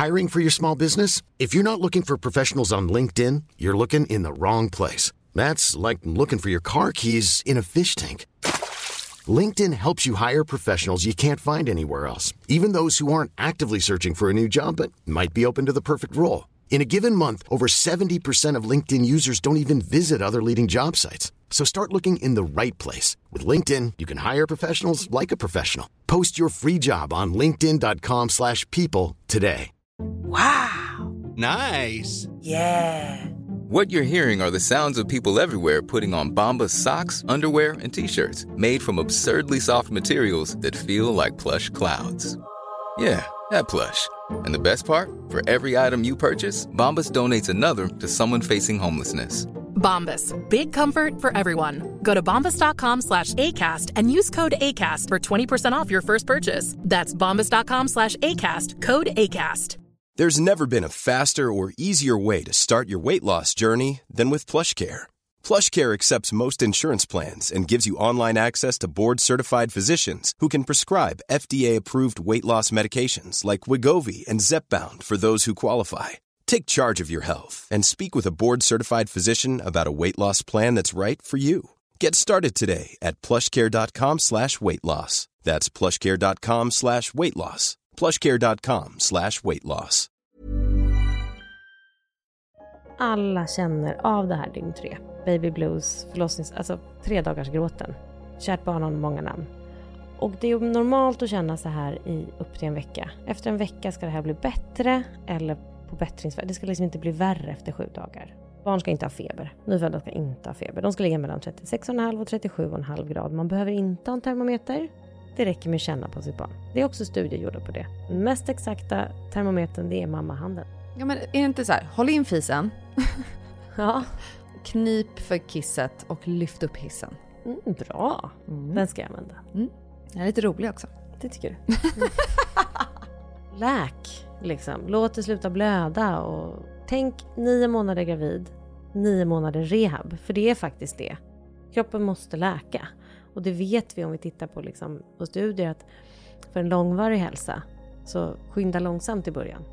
Hiring for your small business? If you're not looking for professionals on LinkedIn, you're looking in the wrong place. That's like looking for your car keys in a fish tank. LinkedIn helps you hire professionals you can't find anywhere else, even those who aren't actively searching for a new job but might be open to the perfect role. In a given month, over 70% of LinkedIn users don't even visit other leading job sites. So start looking in the right place. With LinkedIn, you can hire professionals like a professional. Post your free job on linkedin.com/people today. Wow. Nice. Yeah. What you're hearing are the sounds of people everywhere putting on Bombas socks, underwear, and T-shirts made from absurdly soft materials that feel like plush clouds. Yeah, that plush. And the best part? For every item you purchase, Bombas donates another to someone facing homelessness. Bombas. Big comfort for everyone. Go to bombas.com/ACAST and use code ACAST for 20% off your first purchase. That's bombas.com/ACAST. Code ACAST. There's never been a faster or easier way to start your weight loss journey than with PlushCare. PlushCare accepts most insurance plans and gives you online access to board-certified physicians who can prescribe FDA-approved weight loss medications like Wegovy and Zepbound for those who qualify. Take charge of your health and speak with a board-certified physician about a weight loss plan that's right for you. Get started today at plushcare.com/weightloss. That's plushcare.com/weightloss. plushcare.com/weightloss. Alla känner av det här dygn 3. Baby blues, alltså 3 dagars gråten. Kärt barn har många namn. Och det är normalt att känna så här i upp till en vecka. Efter en vecka ska det här bli bättre eller på bättringsväg. Det ska liksom inte bli värre efter 7 dagar. Barn ska inte ha feber. Nyfödda ska inte ha feber. De ska ligga mellan 36,5 och 37,5 grad. Man behöver inte ha en termometer. Det räcker med att känna på sitt barn. Det är också studier gjorda på det. Den mest exakta termometern, det är mammahanden. Ja, men är det inte så här? Håll in fisen. Ja. Knip för kisset och lyft upp hissen. Bra. Den ska jag använda. Den är lite rolig också. Det tycker du. Läk, liksom. Låt det sluta blöda. Och tänk 9 månader gravid, 9 månader rehab. För det är faktiskt det. Kroppen måste läka. Och det vet vi om vi tittar på, liksom, på studier att för en långvarig hälsa så skynda långsamt i början.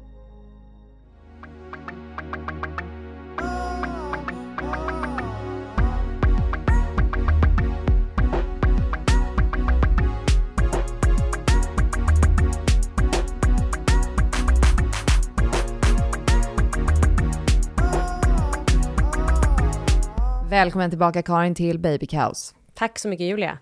Välkommen tillbaka Karin till Baby Kaos. Tack så mycket Julia.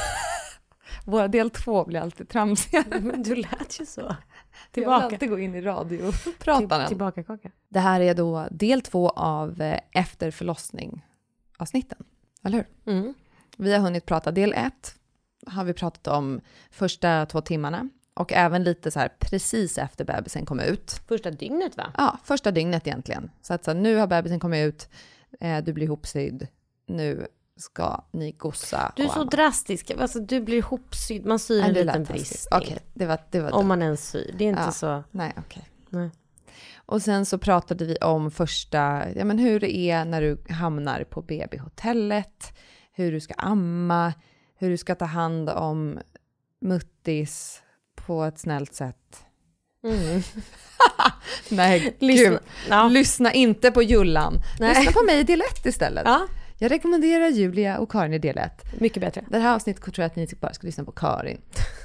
Våra del 2 blir alltid tramsiga. Men du lät ju så. Jag Tillbaka. vill alltid gå in i radiopratarna. Tillbaka kaka. Det här är då del 2 av efter förlossning avsnitten. Eller hur? Mm. Vi har hunnit prata del 1. Har vi pratat om första 2 timmarna. Och även lite så här precis efter bebisen kom ut. Första dygnet va? Ja, första dygnet egentligen. Så att så nu har bebisen kommit ut. Du blir ihopsydd. Nu ska ni gossa. Du är så drastisk. Alltså, du blir ihopsydd. Man syr en liten bristning. Okej, det var om man ens syr. Det är inte så... Nej, okej. Nej. Och sen så pratade vi om första... Ja, men hur det är när du hamnar på BB-hotellet. Hur du ska amma. Hur du ska ta hand om muttis på ett snällt sätt. Mm. Nej, gud. Lyssna inte på Jullan. Nej. Lyssna på mig i del 1 istället. Ja. Jag rekommenderar Julia och Karin i del 1. Mycket bättre. Det här avsnittet tror jag att ni bara ska lyssna på Karin.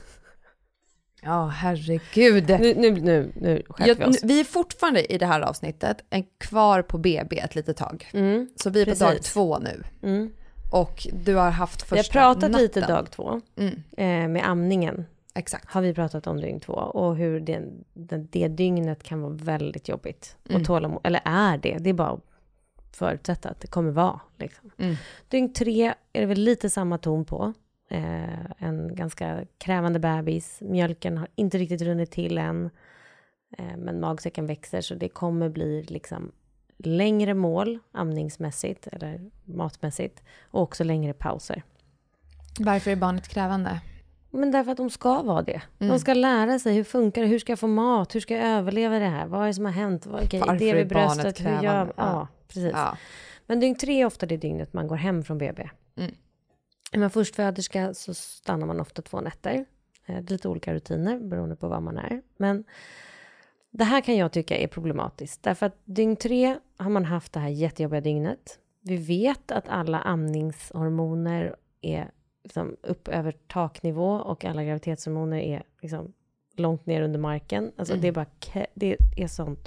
Ja, herregud. Nu skärper vi oss. Vi är fortfarande i det här avsnittet kvar på BB ett litet tag. Så vi är på dag 2 nu. Och du har haft första natten. Vi har pratat lite dag 2 med amningen. Exakt. Har vi pratat om dygn 2 och hur det dygnet kan vara väldigt jobbigt. Och tålamod, eller är det? Det är bara att förutsätta att det kommer vara. Liksom. Dygn 3 är det väl lite samma ton på. En ganska krävande bebis. Mjölken har inte riktigt runnit till än. Men magsäcken växer så det kommer bli liksom längre mål amningsmässigt eller matmässigt. Och också längre pauser. Varför är barnet krävande? Men därför att de ska vara det. De ska lära sig hur funkar det, hur ska jag få mat, hur ska jag överleva det här, vad är det som har hänt, Varför det är vid är barnet bröstet, hur krävande? gör ja, precis. Ja. Men dygn 3 är ofta det dygnet man går hem från BB. Är man förstföderska så stannar man ofta 2 nätter. Det är lite olika rutiner beroende på vad man är. Men Det här kan jag tycka är problematiskt. Därför att dygn 3 har man haft det här jättejobbiga dygnet. Vi vet att alla amningshormoner är liksom upp över taknivå och alla graviditetshormoner är liksom långt ner under marken. Alltså det är bara det är sånt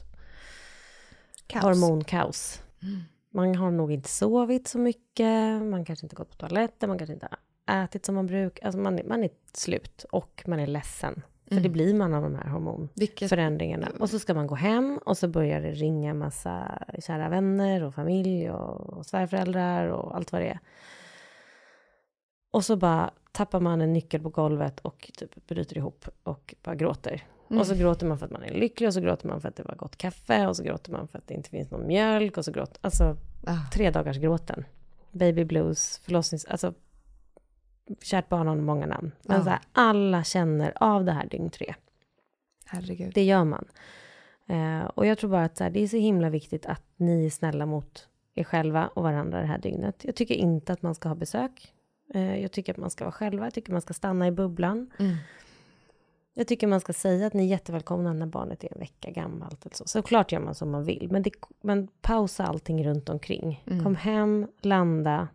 hormonkaos. Man har nog inte sovit så mycket, man kanske inte gått på toaletten, man kanske inte har ätit som man brukar. Alltså man är slut och man är ledsen. För det blir man av de här hormonförändringarna. Och så ska man gå hem och så börjar det ringa massa kära vänner och familj och svärföräldrar och allt vad det är. Och så bara tappar man en nyckel på golvet och typ bryter ihop och bara gråter. Och så gråter man för att man är lycklig och så gråter man för att det var gott kaffe och så gråter man för att det inte finns någon mjölk och så gråter, alltså 3 dagars gråten. Baby blues, alltså kärt barn har många namn. Men så här, alla känner av det här dygn 3. Herregud. Det gör man. Och jag tror bara att så här, det är så himla viktigt att ni är snälla mot er själva och varandra det här dygnet. Jag tycker inte att man ska ha besök. Jag tycker att man ska vara själva. Jag tycker man ska stanna i bubblan. Jag tycker man ska säga att ni är jättevälkomna när barnet är en vecka gammalt. Eller så. Såklart gör man som man vill. Men pausa allting runt omkring. Kom hem, landa,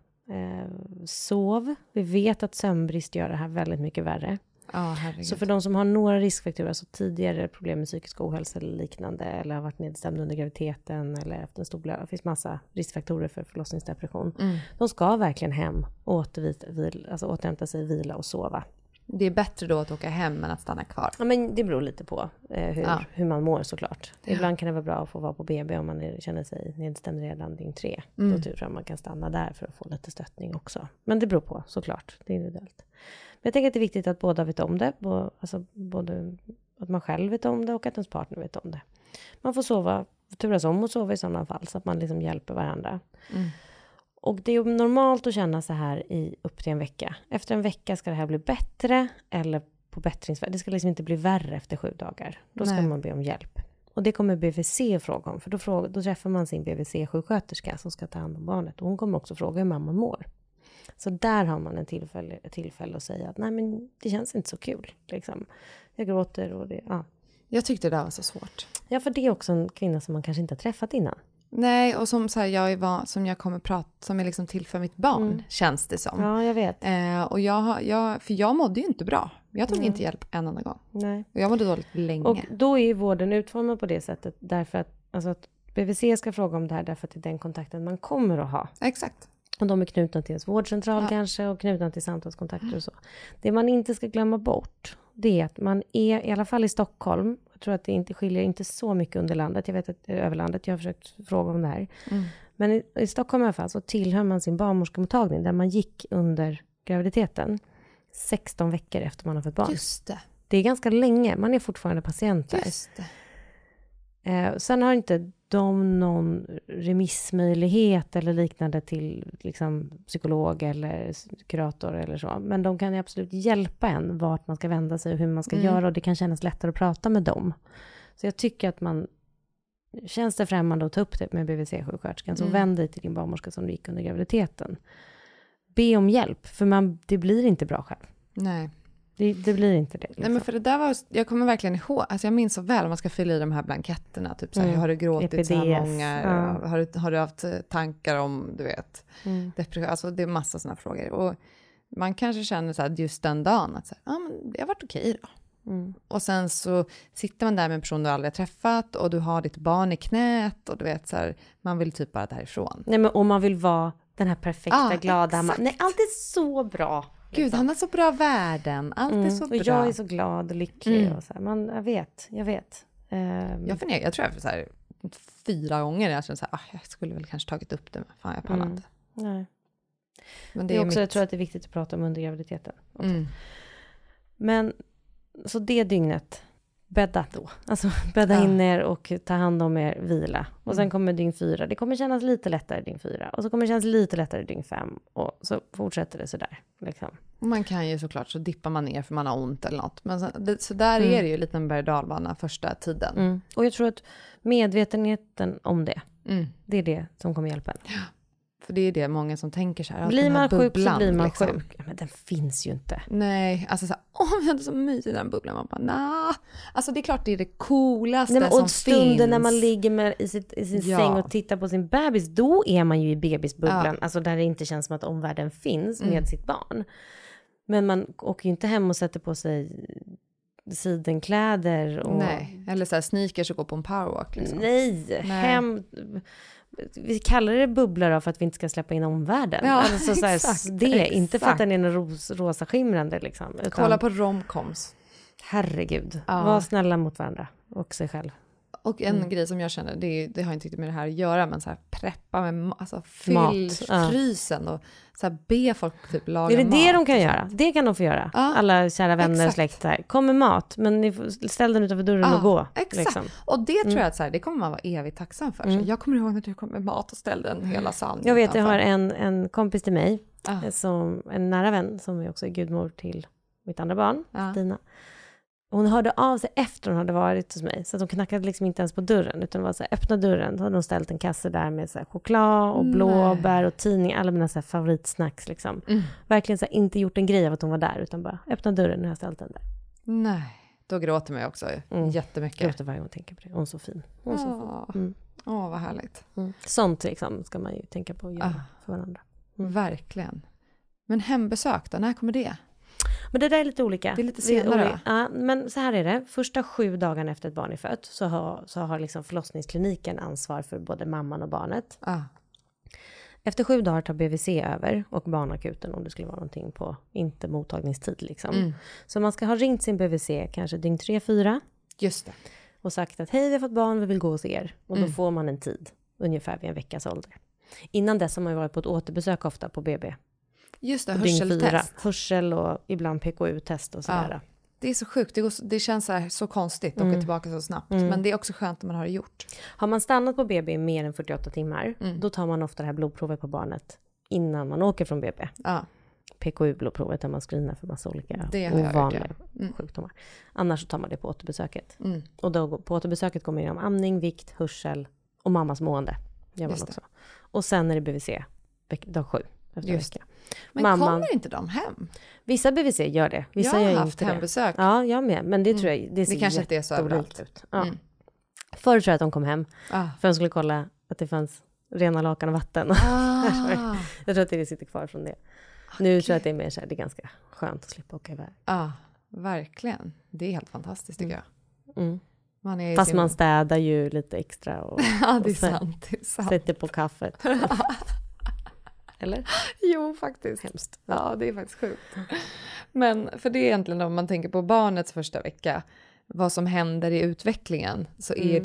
sov. Vi vet att sömnbrist gör det här väldigt mycket värre. Så för de som har några riskfaktorer, alltså tidigare problem med psykisk ohälsa eller liknande, eller har varit nedstämd under graviditeten eller efter en stor blöd, det finns massa riskfaktorer för förlossningsdepression. De ska verkligen hem och återhämta sig, vila och sova. Det är bättre då att åka hem än att stanna kvar. Ja, men det beror lite på hur man mår såklart. Ibland kan det vara bra att få vara på BB om man känner sig nedstämd redan dygn 3. Då tror jag man kan stanna där för att få lite stöttning också. Men det beror på såklart, det är individuellt. Men jag tänker att det är viktigt att båda vet om det. Alltså både att man själv vet om det och att ens partner vet om det. Man får turas om och sova i sådana fall så att man liksom hjälper varandra. Och det är normalt att känna så här i upp till en vecka. Efter en vecka ska det här bli bättre eller på bättringsväg. Det ska liksom inte bli värre efter 7 dagar. Då ska man be om hjälp. Och det kommer BVC fråga om. För då träffar man sin BVC-sjuksköterska som ska ta hand om barnet. Och hon kommer också fråga hur mamman mår. Så där har man ett tillfälle att säga att nej men det känns inte så kul. Liksom. Jag gråter och det, Jag tyckte det var så svårt. Ja, för det är också en kvinna som man kanske inte har träffat innan. Nej, och som så här, som är liksom till för mitt barn, känns det som. Ja, jag vet. Och för jag mådde ju inte bra. Jag tog inte hjälp en enda gång. Nej. Och jag mådde dåligt länge. Och då är ju vården utformad på det sättet därför att BVC ska fråga om det här därför att det är den kontakten man kommer att ha. Exakt. Och de är knutna till ens vårdcentral kanske och knutna till samtalskontakter och så. Det man inte ska glömma bort, det är att man är, i alla fall i Stockholm, jag tror att det inte skiljer inte så mycket under landet, jag vet att över landet, jag har försökt fråga om det här. Men i Stockholm i alla fall så tillhör man sin barnmorskemottagning där man gick under graviditeten 16 veckor efter man har fått barn. Just det. Det är ganska länge, man är fortfarande patient där. Just det. Sen har inte de någon remissmöjlighet eller liknande till liksom, psykolog eller kurator eller så. Men de kan ju absolut hjälpa en vart man ska vända sig och hur man ska göra. Och det kan kännas lättare att prata med dem. Så jag tycker att känns det främmande att ta upp det med BVC-sjuksköterskan. Så vänd dig till din barnmorska som du gick under graviditeten. Be om hjälp, för det blir inte bra själv. Nej. Det blir inte det. Liksom. Nej, men för det där jag kommer verkligen ihåg, alltså jag minns så väl om man ska fylla i de här blanketterna, typ så här, har du gråtit EPDS, så här många, har du haft tankar om, du vet, depression, alltså det är massa sådana frågor. Och man kanske känner så här just den dagen att så här, men det har varit okej då. Och sen så sitter man där med en person du aldrig har träffat och du har ditt barn i knät och du vet så här, man vill typ bara därifrån. Nej, men om man vill vara den här perfekta, glada man. Nej, allt är så bra. Gud, liksom. Han har så bra värden. Allt är så bra. Och jag är så glad och lycklig. Och så här. Jag vet. Jag tror jag så här 4 gånger jag känner så här, jag skulle väl kanske tagit upp det, men fan jag pallar inte. Nej. Men det är också, jag tror att det är viktigt att prata om under graviditeten. Men så det dygnet, bädda då. Alltså bädda in er och ta hand om er, vila. Och sen kommer dygn 4. Det kommer kännas lite lättare dygn 4. Och så kommer det kännas lite lättare dygn 5. Och så fortsätter det sådär. Liksom. Man kan ju såklart, så dippar man ner för man har ont eller något. Men så där är det ju lite en berg- och dalbana första tiden. Och jag tror att medvetenheten om det, det är det som kommer hjälpa en. Ja, För det är det många som tänker så här. Blir man sjuk så blir man liksom. sjuk. Ja, men den finns ju inte. Nej, alltså så här, vi hade så mysigt i den bubblan. Man bara, nah. Alltså det är klart det är det coolaste Nej, men, som och stunden finns. när man ligger i sin säng och tittar på sin bebis, då är man ju i bebisbubblan. Alltså där det inte känns som att omvärlden finns med sitt barn. Men man åker ju inte hem och sätter på sig sidenkläder. Och... Nej, eller så här sneakers och gå på en powerwalk. Liksom. Nej, hem... Vi kallar det bubblor då för att vi inte ska släppa in omvärlden. Ja, alltså, så här, exakt, det, inte för att den är rosa skimrande. Liksom, utan, kolla på romcoms. Herregud, var snälla mot varandra och sig själv. Och en grej som jag känner, det har inte riktigt med det här att göra, men så här preppa med, alltså fyll mat, frysen och så här be folk typ laga mat. Är det mat, det de kan göra? Det kan de få göra. Alla kära vänner och släkt här. Kom med mat, men ni får ställ den utanför dörren och gå. Exakt. Liksom. Och det tror jag att så här, det kommer man vara evigt tacksam för. Så jag kommer ihåg när du kom med mat och ställde en hela salen. Jag vet, jag har en kompis till mig, som en nära vän, som är också gudmor till mitt andra barn, Stina. Hon hörde av sig efter hon hade varit hos mig. Så att hon knackade liksom inte ens på dörren. Utan det var så här, öppna dörren. Då hade hon ställt en kasse där med så här choklad och blåbär och tidning. Alla mina så här favoritsnacks liksom. Verkligen så här, inte gjort en grej av att hon var där. Utan bara, öppna dörren, nu har jag ställt den där. Nej, då gråter man ju också jättemycket. Gråter varje gång jag tänker på det. Hon är så fin. Hon är så fin. Vad härligt. Sånt liksom ska man ju tänka på att göra för varandra. Verkligen. Men hembesök då, när kommer det? Men det där är lite olika. Det är lite senare. Ja, men så här är det. Första 7 dagarna efter ett barn är fött så har liksom förlossningskliniken ansvar för både mamman och barnet. Efter 7 dagar tar BVC över och barnakuten om det skulle vara någonting på inte mottagningstid liksom. Så man ska ha ringt sin BVC kanske dygn 3-4. Just det. Och sagt att hej, vi har fått barn, vi vill gå hos er. Och då får man en tid, ungefär vid en veckas ålder. Innan dess har man varit på ett återbesök ofta på BB. Just det, hörseltest. Hörsel och ibland PKU-test och sådär. Det är så sjukt, det känns så konstigt att åka tillbaka så snabbt. Men det är också skönt att man har det gjort. Har man stannat på BB i mer än 48 timmar, då tar man ofta det här blodprovet på barnet innan man åker från BB. PKU-blodprovet där man screenar för massa olika ovanliga sjukdomar. Annars så tar man det på återbesöket. Och då, på återbesöket kommer det om amning, vikt, hörsel och mammas mående. Gör man också. Och sen är det BVC, dag 7. Just det. Men kommer inte de hem? Vissa BVC gör det. Vissa jag har gör haft inte hembesök. Det. Ja, jag med. Men det tror jag, det kanske inte är så överallt ut. Ja. Förr tror jag att de kom hem. För de skulle kolla att det fanns rena lakan och vatten. Jag tror att det sitter kvar från det. Nu tror jag att det är mer så här, det är ganska skönt att slippa åka iväg. Ja, verkligen. Det är helt fantastiskt tycker jag. Fast man städar ju lite extra. Och, det är sant. Sätter på kaffet. Eller? Jo, faktiskt. Hemskt. Ja, det är faktiskt sjukt. Men för det är egentligen om man tänker på barnets första vecka, vad som händer i utvecklingen, så är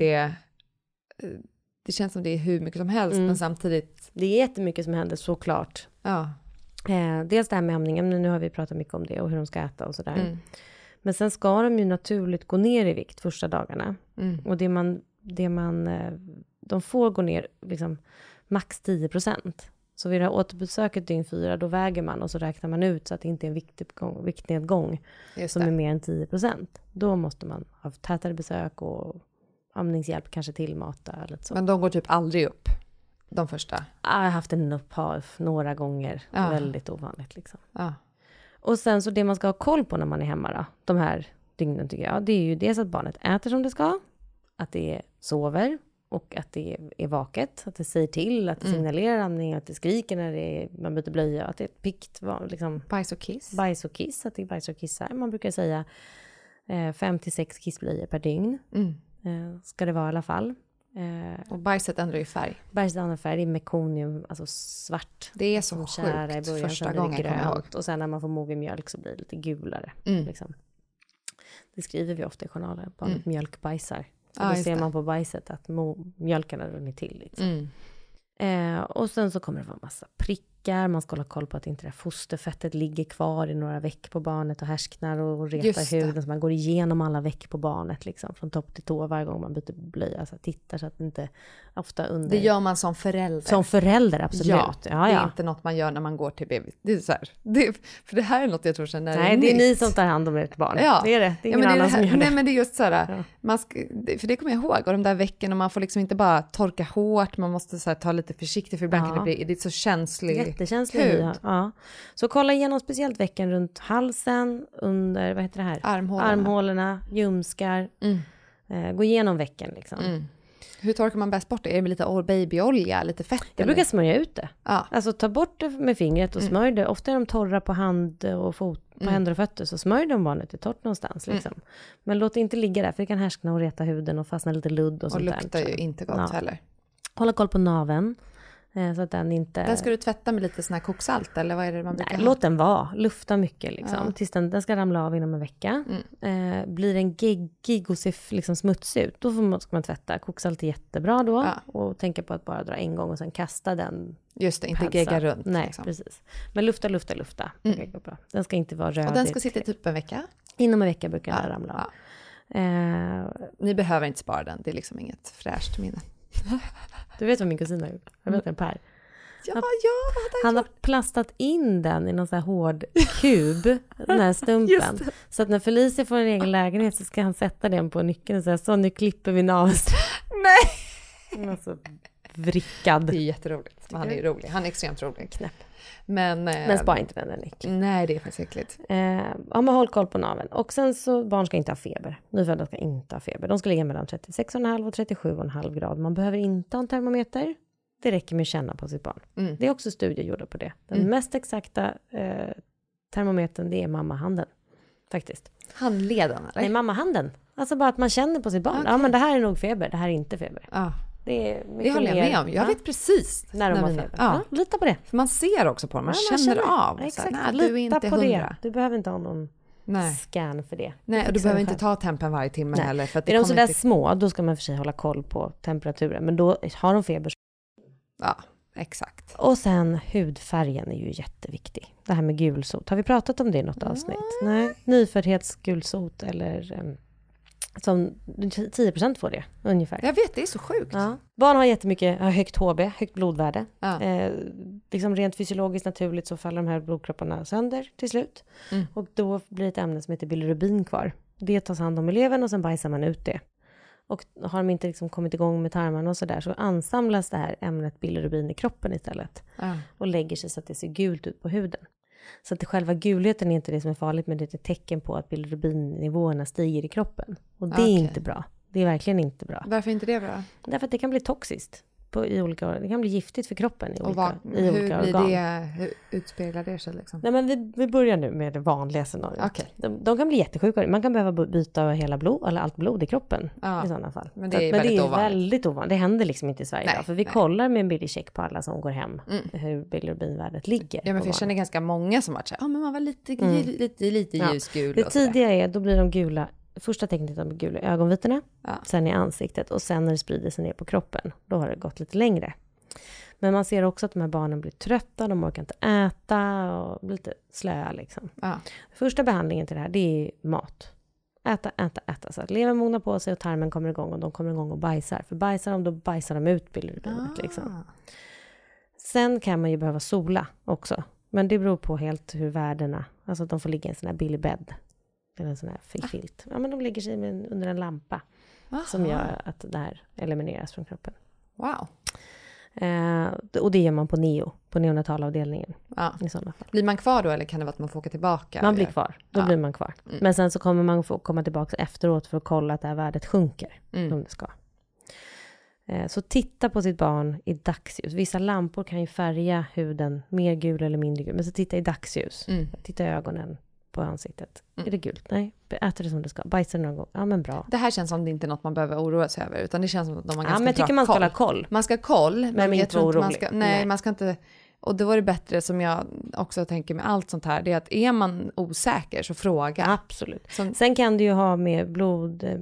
det känns som det är hur mycket som helst, men samtidigt... Det är jättemycket som händer, såklart. Ja. Dels det här med amningen, men nu har vi pratat mycket om det och hur de ska äta och sådär. Men sen ska de ju naturligt gå ner i vikt första dagarna. Och de får gå ner liksom max 10%. Så vid det här återbesöket dygn 4, då väger man och så räknar man ut så att det inte är en viktnedgång som är mer än 10%. Då måste man ha tätare besök och amningshjälp, kanske tillmata. Lite så. Men de går typ aldrig upp, de första? Jag har haft en upphav några gånger. Väldigt ovanligt liksom. Och sen så det man ska ha koll på när man är hemma då, de här dygnen tycker jag, det är ju dels att barnet äter som det ska, att det sover och att det är vaket, att det säger till, att det signalerar amning, att det skriker när man byter blöja, att det är ett pikt liksom, bajs och kiss, att det är bajs och kissar. Man brukar säga 5-6 kissblöjor per dygn. Ska det vara i alla fall. Och bajset ändrar ju färg. Bajset ändrar färg, det är mekonium, alltså svart. Det är så sjukt i början, första gången grönt. Och sen när man får mogen mjölk så blir det lite gulare. Liksom. Det skriver vi ofta i journalen. Barnet mjölkbajsar. Så då ser man på bajset att mjölken har runnit till. Liksom. Och sen så kommer det vara massa prickar man ska hålla koll på att inte det här fosterfettet ligger kvar i några veck på barnet och härsknar och retar huden, så man går igenom alla veck på barnet liksom, från topp till tå varje gång man byter blöja, så tittar så att det inte ofta under... Det gör man som förälder. Som förälder, absolut. Ja, det är inte något man gör när man går till BB. Det är så här, för det här är något jag tror sen när nej, det är ni som tar hand om ert barn. Ja. Det är det. Det är ingen annan som gör det. Nej, men det är just så här, för det kommer jag ihåg, och de där vecken, och man får liksom inte bara torka hårt, man måste så här, ta lite försiktigt, för ibland kan det är så känslig hud. Ja. Så kolla igenom speciellt vecken runt halsen, under, vad heter det här? Armhålorna, ljumskar. Gå igenom vecken liksom. Hur torkar man bäst bort det? Är det med lite babyolja, lite fett? Jag brukar smörja ut det. Ja. Alltså ta bort det med fingret och smörj det. Ofta är de torra på hand och fot, på händer och fötter, så smörj dem barnet är torrt någonstans liksom. Men låt det inte ligga där, för det kan härskna och reta huden och fastna lite ludd och sånt där. Och luktar ju inte gott heller. Hålla koll på naveln. Så att den inte... Den ska du tvätta med lite sån här koksalt, eller vad är det man brukar ha? Låt den vara. Lufta mycket liksom. Tills den ska ramla av inom en vecka. Blir den geggig och ser liksom smutsig ut, då ska man tvätta. Koksalt är jättebra då. Och tänka på att bara dra en gång och sen kasta den. Just det, inte gegga runt. Nej, liksom. Precis. Men lufta. Den ska inte vara röd. Och den ska sitta i typ en vecka? Inom en vecka brukar den ramla av. Ni behöver inte spara den. Det är liksom inget fräscht minne. Du vet vad min kusin har gjort? Jag vet en Per. Han har plastat in den i någon så här hård kub, den här stumpen. Så att när Felicia får en egen lägenhet så ska han sätta den på nyckeln och säga, så nu klipper vi naveln. Nej! Alltså, vrickad. Det är jätteroligt. Han är rolig. Han är extremt rolig. Knäpp. Men spara inte den äcklig. Nej, det är faktiskt äckligt. Man håll koll på naveln. Och sen så, barn ska inte ha feber. Nyfödda ska inte ha feber. De ska ligga mellan 36,5 och 37,5 grad. Man behöver inte ha en termometer. Det räcker med att känna på sitt barn. Det är också studier gjorda på det. Den mest exakta termometern, det är mammahanden. Faktiskt. Handleden, eller? Nej, mammahanden. Alltså bara att man känner på sitt barn. Okay. Ja, men det här är nog feber. Det här är inte feber. Det håller jag med om. Jag vet precis när de har feber. Lita på det. Man ser också på dem. Man känner av. Exakt. Så här, nej, du är inte på 100. Det. Du behöver inte ha någon scan för det. Nej, och du behöver inte ta tempen varje timme heller. För att är de sådär små, då ska man för sig hålla koll på temperaturen. Men då har de feber. Ja, exakt. Och sen hudfärgen är ju jätteviktig. Det här med gulsot. Har vi pratat om det i något avsnitt? Nej. Nyföddhetsgulsot eller... som 10% får det, ungefär. Jag vet, det är så sjukt. Ja. Barn har jättemycket högt HB, högt blodvärde. Liksom rent fysiologiskt naturligt så faller de här blodkropparna sönder till slut. Och då blir ett ämne som heter bilirubin kvar. Det tas hand om eleven och sen bajsar man ut det. Och har de inte liksom kommit igång med tarmarna och sådär, så ansamlas det här ämnet bilirubin i kroppen istället. Och lägger sig så att det ser gult ut på huden. Så att själva gulheten är inte det som är farligt, men det är ett tecken på att bilirubinnivåerna stiger i kroppen. Och det är inte bra. Det är verkligen inte bra. Varför inte det bra? Därför att det kan bli toxiskt i olika, det kan bli giftigt för kroppen i olika organ. Hur utspeglar det sig liksom? Nej, men vi börjar nu med det vanliga scenariot. Okay. De kan bli jättesjuka. Man kan behöva byta hela blod, eller allt blod i kroppen i sådana fall. Men det är väldigt ovanligt. Det händer liksom inte i Sverige idag. För vi kollar med en billig check på alla som går hem hur bilirubinvärdet ligger. Ja, men för jag känner ganska många som har sagt, men man var lite ljusgul. Det tidiga är, då blir de gula. Första tecknet är gula i ögonvitorna, sen i ansiktet och sen när det sprider sig ner på kroppen. Då har det gått lite längre. Men man ser också att de här barnen blir trötta, de orkar inte äta och blir lite slöa liksom. Första behandlingen till det här, det är mat. Äta. Så att levern mognar på sig och tarmen kommer igång och de kommer igång och bajsar. För bajsar de, då bajsar de ut bilirubinet liksom. Sen kan man ju behöva sola också. Men det beror på helt hur värdena, alltså att de får ligga i en sån här billig bädd. Eller en sån här filt. Ja, men de lägger sig under en lampa. Som gör att det här elimineras från kroppen. Wow. Och det gör man på neonatalavdelningen. I sådana fall. Blir man kvar då, eller kan det vara att man får åka tillbaka? Man blir kvar. Då blir man kvar. Men sen så kommer man få komma tillbaka efteråt för att kolla att det här värdet sjunker. Som det ska. Så titta på sitt barn i dagsljus. Vissa lampor kan ju färga huden mer gul eller mindre gul. Men så titta i dagsljus. Titta i ögonen. På ansiktet. Är det gult? Nej. Äter det som det ska. Bajsar någon gång. Ja, men bra. Det här känns som det inte är något man behöver oroa sig över. Utan det känns som att de har ganska men jag tycker man ska hålla koll. Man ska koll. Men jag tror inte man ska... Nej, man ska inte... Och då var det bättre, som jag också tänker med allt sånt här, det är att är man osäker så fråga. Absolut. Sen kan du ju ha med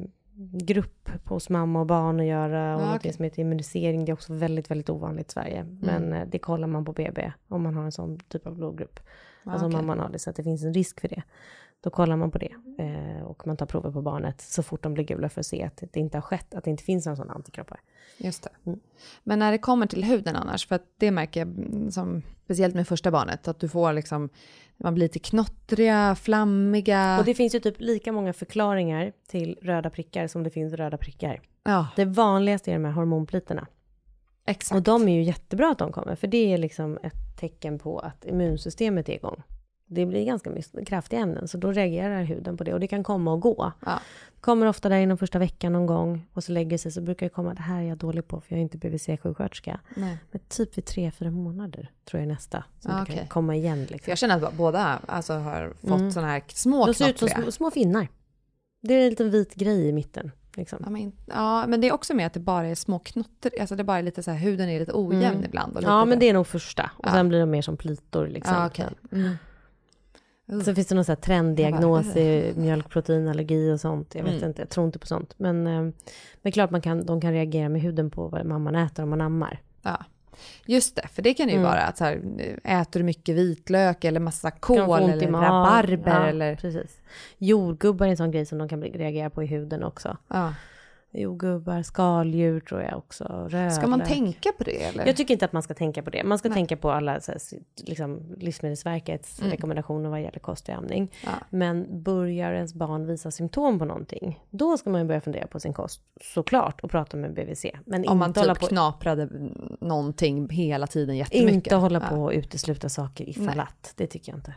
grupp hos mamma och barn att göra. Och något okej. som heter immunisering. Det är också väldigt, väldigt ovanligt i Sverige. Men det kollar man på BB om man har en sån typ av blodgrupp. Alltså om mamman har det, så att det finns en risk för det. Då kollar man på det. Och man tar prover på barnet så fort de blir gula för att se att det inte har skett. Att det inte finns någon sån antikroppar. Just det. Men när det kommer till huden annars, för att det märker jag som, speciellt med första barnet, att du får liksom, man blir lite knottriga, flammiga. Och det finns ju typ lika många förklaringar till röda prickar som det finns röda prickar. Ja, Det vanligaste är de här hormonpliterna. exakt. Och de är ju jättebra att de kommer. För det är liksom ett tecken på att immunsystemet är igång. Det blir ganska kraftiga ämnen. Så då reagerar huden på det. Och det kan komma och gå. Ja. Kommer ofta där inom första veckan någon gång. Och så lägger sig, så brukar det komma, det här är jag dålig på. För jag är inte BVC-sjuksköterska. Nej. Men typ vid 3-4 månader tror jag nästa. Som det okej. kan komma igen. För Liksom. jag känner att båda alltså, har fått såna här små De ser ut som knottriga. små finnar. Det är en liten vit grej i mitten. Liksom. Ja, men det är också med att det bara är små knotter. Alltså det bara är lite så här, huden är lite ojämn ibland. Och lite Ja, men så. det är nog första. Och sen blir de mer som plitor. Liksom. Ja, okej. Så finns det någon så här trenddiagnos i mjölkproteinallergi och sånt. Jag vet inte, jag tror inte på sånt. Men klart de kan reagera med huden på vad mamman äter om man ammar. Ja. Just det, för det kan det ju vara att så här, äter du mycket vitlök eller massa Kan få kål ont eller i magen. rabarber Ja, eller... precis. Jordgubbar är en sån grej som de kan reagera på i huden också. Ja. Jordgubbar, skaldjur tror jag också. Rödlök. Ska man tänka på det eller? Jag tycker inte att man ska tänka på det. Man ska tänka på alla så här, liksom, Livsmedelsverkets rekommendationer vad gäller kost och amning. Ja. Men börjar ens barn visa symptom på någonting, då ska man ju börja fundera på sin kost, såklart, och prata med BVC. Men Om man inte hålla typ på, knaprade någonting hela tiden jättemycket. inte hålla på och utesluta saker ifall att. Det tycker jag inte.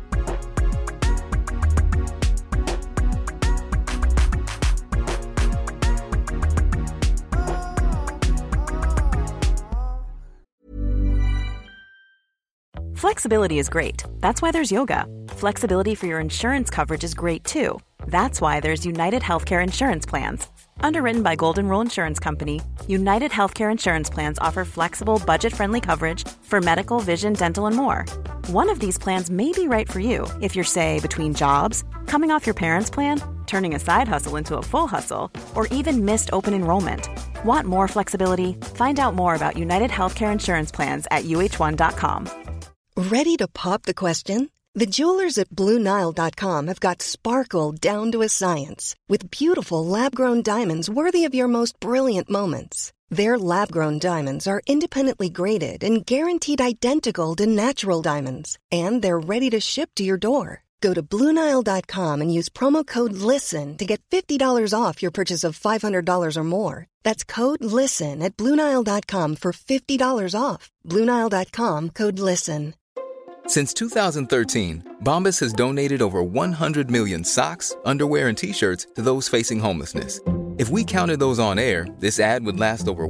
Flexibility is great. That's why there's yoga. Flexibility for your insurance coverage is great too. That's why there's United Healthcare Insurance Plans. Underwritten by Golden Rule Insurance Company, United Healthcare Insurance Plans offer flexible, budget-friendly coverage for medical, vision, dental, and more. One of these plans may be right for you if you're, say, between jobs, coming off your parents' plan, turning a side hustle into a full hustle, or even missed open enrollment. Want more flexibility? Find out more about United Healthcare Insurance Plans at uh1.com. Ready to pop the question? The jewelers at BlueNile.com have got sparkle down to a science with beautiful lab-grown diamonds worthy of your most brilliant moments. Their lab-grown diamonds are independently graded and guaranteed identical to natural diamonds, and they're ready to ship to your door. Go to BlueNile.com and use promo code LISTEN to get $50 off your purchase of $500 or more. That's code LISTEN at BlueNile.com for $50 off. BlueNile.com, code LISTEN. Since 2013, Bombas has donated over 100 million socks, underwear, and T-shirts to those facing homelessness. If we counted those on air, this ad would last over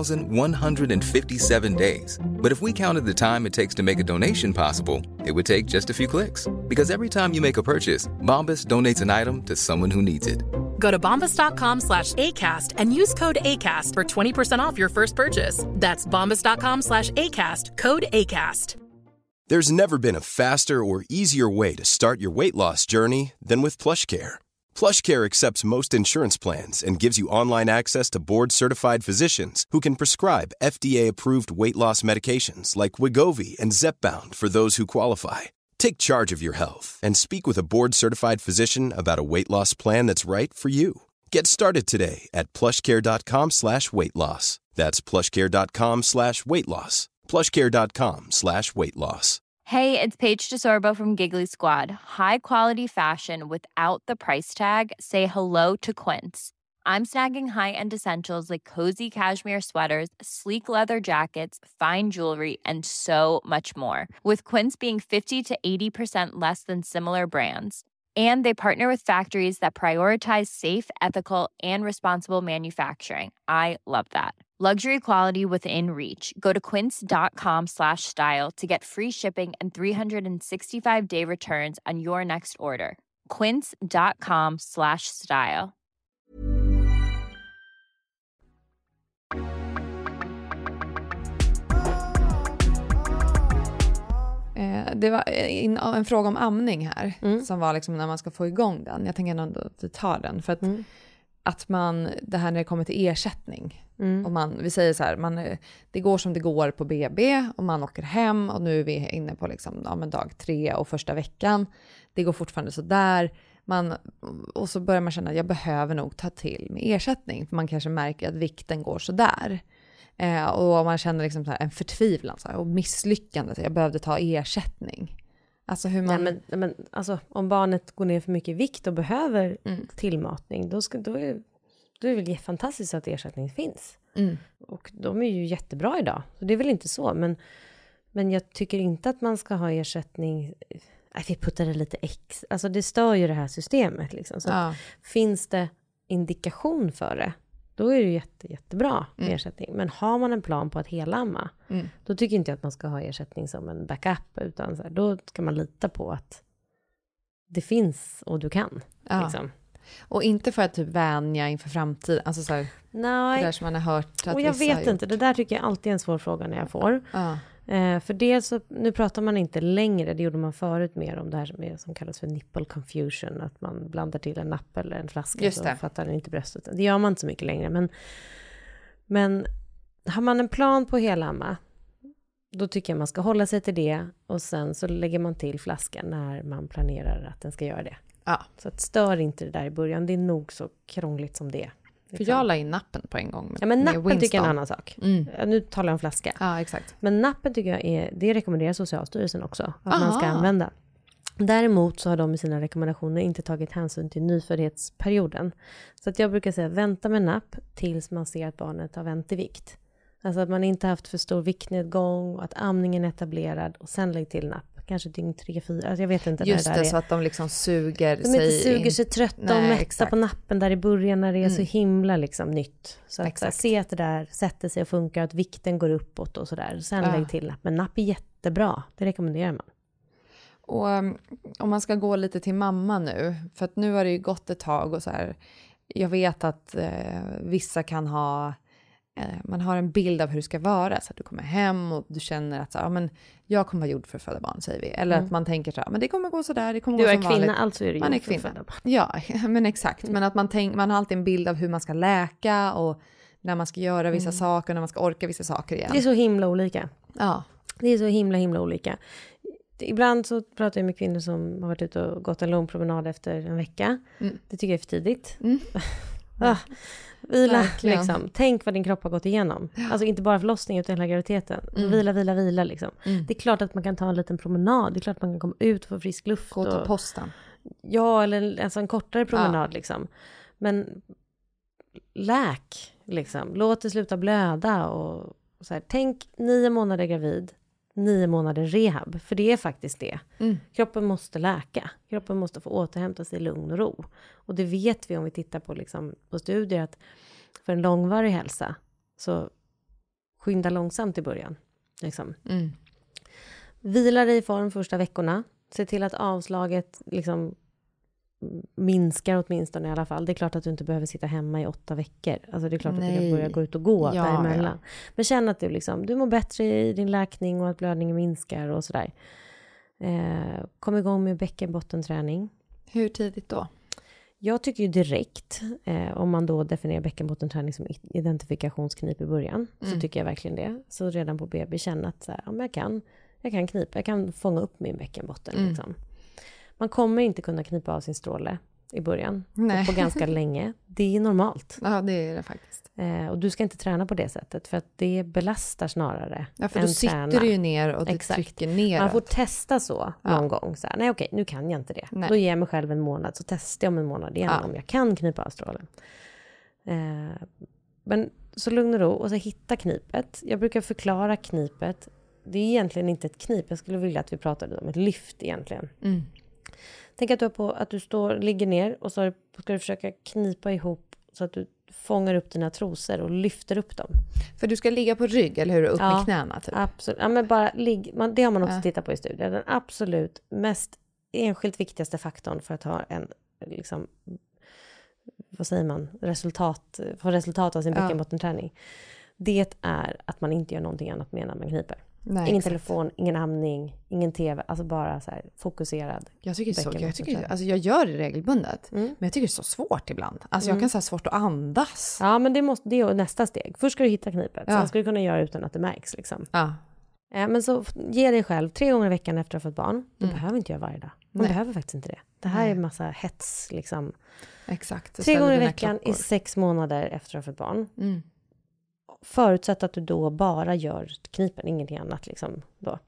1,157 days. But if we counted the time it takes to make a donation possible, it would take just a few clicks. Because every time you make a purchase, Bombas donates an item to someone who needs it. Go to bombas.com/ACAST and use code ACAST for 20% off your first purchase. That's bombas.com/ACAST, code ACAST. There's never been a faster or easier way to start your weight loss journey than with PlushCare. PlushCare accepts most insurance plans and gives you online access to board-certified physicians who can prescribe FDA-approved weight loss medications like Wegovy and Zepbound for those who qualify. Take charge of your health and speak with a board-certified physician about a weight loss plan that's right for you. Get started today at plushcare.com/weightloss. That's plushcare.com/weightloss. plushcare.com/weightloss. Hey, it's Paige DeSorbo from Giggly Squad. High quality fashion without the price tag. Say hello to Quince. I'm snagging high-end essentials like cozy cashmere sweaters, sleek leather jackets, fine jewelry, and so much more. With Quince being 50 to 80% less than similar brands. And they partner with factories that prioritize safe, ethical, and responsible manufacturing. I love that. Luxury quality within reach. Go to quince.com/style to get free shipping and 365-day returns on your next order. Quince.com/style. Det var en fråga om amning här som var liksom när man ska få igång den. Jag tänker ändå att vi tar den för att att man, det här när det kommer till ersättning. Och vi säger så här, det går som det går på BB och man åker hem och nu är vi inne på liksom, dag 3 och första veckan. Det går fortfarande så där. Och så börjar man känna att jag behöver nog ta till med ersättning. För man kanske märker att vikten går så där. Och man känner liksom så här en förtvivlan så här, och misslyckande. Så jag behövde ta ersättning. Alltså hur man... Nej, men alltså, om barnet går ner för mycket i vikt och behöver tillmatning, då är det väl fantastiskt att ersättning finns. Och de är ju jättebra idag. Så det är väl inte så. Men jag tycker inte att man ska ha ersättning... vi puttar det lite alltså det stör ju det här systemet. Liksom. Så finns det indikation för det, då är det jättebra med ersättning. Men har man en plan på att helamma, då tycker inte jag att man ska ha ersättning som en backup. Utan så här, då ska man lita på att det finns och du kan. Liksom. Och inte för att typ vänja inför framtiden. Alltså så här, nej. Det där som man har hört. Att och jag vet inte, det där tycker jag alltid är en svår fråga när jag får. För det så, nu pratar man inte längre, det gjorde man förut mer om det här som kallas för nipple confusion, att man blandar till en napp eller en flaska så fattar den inte bröstet. Det gör man inte så mycket längre, men har man en plan på helamma, då tycker jag man ska hålla sig till det och sen så lägger man till flaskan när man planerar att den ska göra det. Så att stör inte det där i början, det är nog så krångligt som det är. För jag la in nappen på en gång. Men nappen tycker jag är en annan sak. Nu talar jag om flaska. Ja, exakt. Men nappen tycker jag det rekommenderar Socialstyrelsen också. Att man ska använda. Däremot så har de i sina rekommendationer inte tagit hänsyn till nyföddhetsperioden. Så att jag brukar säga vänta med napp tills man ser att barnet har vänt i vikt. Alltså att man inte haft för stor viktnedgång och att amningen är etablerad och sen lägg till napp. Kanske dygn 3-4, alltså jag vet inte. Just det det, så att de liksom suger sig. De inte suger sig trötta och mätta på nappen där i början när det är så himla liksom nytt. Så att se att det där sätter sig och funkar, att vikten går uppåt och sådär. Sen lägg till napp. Men napp är jättebra, det rekommenderar man. Och om man ska gå lite till mamma nu, för att nu har det ju gått ett tag och så här. Jag vet att vissa kan ha... Man har en bild av hur det ska vara, så att du kommer hem och du känner att så, men jag kommer vara gjord för att föda barn, säger vi. Eller att man tänker så, men det kommer gå så där, det kommer gå som vanligt. Du är kvinna, alltså är du gjord för att föda barn. Ja, men exakt. Men att man har alltid en bild av hur man ska läka och när man ska göra vissa saker, när man ska orka vissa saker igen. Det är så himla olika. Ja. Det är så himla olika. Ibland så pratar jag med kvinnor som har varit ute och gått en lång promenad efter en vecka. Det tycker jag är för tidigt. Vila, liksom. Tänk vad din kropp har gått igenom. Alltså inte bara förlossningen utan hela graviditeten. Vila liksom. Det är klart att man kan ta en liten promenad. Det är klart att man kan komma ut och få frisk luft. Gå till posten. Ja, eller en kortare promenad liksom. Men läk liksom. Låt det sluta blöda och så här. Tänk 9 månader gravid. 9 månader rehab, för det är faktiskt det. Kroppen måste läka. Kroppen måste få återhämta sig i lugn och ro. Och det vet vi om vi tittar på, liksom, på studier att för en långvarig hälsa så skynda långsamt i början. Liksom. Vila dig i form första veckorna. Se till att avslaget liksom minskar åtminstone i alla fall. Det är klart att du inte behöver sitta hemma i 8 veckor. Alltså det är klart att du kan börja gå ut och gå däremellan. Men känn att du mår bättre i din läkning och att blödningen minskar och sådär. Kom igång med bäckenbottenträning. Hur tidigt då? Jag tycker ju direkt, om man då definierar bäckenbottenträning som identifikationsknip i början, så tycker jag verkligen det. Så redan på BB känna att så här, jag kan knipa, jag kan fånga upp min bäckenbotten liksom. Man kommer inte kunna knipa av sin stråle i början. Och på ganska länge. Det är normalt. Ja, det är det faktiskt. Och du ska inte träna på det sättet. För att det belastar snarare. Ja, för då sitter du ju ner och det trycker ner. Man får testa så någon gång. Så här, nej okej, nu kan jag inte det. Då ger jag mig själv en månad. Så testar jag om en månad igen om jag kan knipa av strålen. Men så lugn och ro. Och så hitta knipet. Jag brukar förklara knipet. Det är egentligen inte ett knip. Jag skulle vilja att vi pratade om ett lyft egentligen. Tänk att du ligger ner och så ska du försöka knipa ihop så att du fångar upp dina trosor och lyfter upp dem. För du ska ligga på rygg, eller hur? Upp med knäna typ. Absolut. Ja, men bara det har man också tittat på i studier. Den absolut mest enskilt viktigaste faktorn för att ha en liksom, vad säger man, få resultat av sin bäckenbottenträning. Det är att man inte gör någonting annat med när man kniper. ingen telefon, ingen amning, ingen tv. Alltså bara så här fokuserad. Jag gör det regelbundet. Men jag tycker det är så svårt ibland. Alltså jag kan säga svårt att andas. Ja, men det är nästa steg. Först ska du hitta knipet. Sen ska du kunna göra utan att det märks liksom. Ja. Men så ge dig själv 3 gånger i veckan efter att ha fått barn. Du behöver inte göra varje dag. Man behöver faktiskt inte det. Det här är en massa hets liksom. Exakt. 3 gånger i veckan i 6 månader efter att ha fått barn. Förutsatt att du då bara gör knipen, ingenting annat liksom då.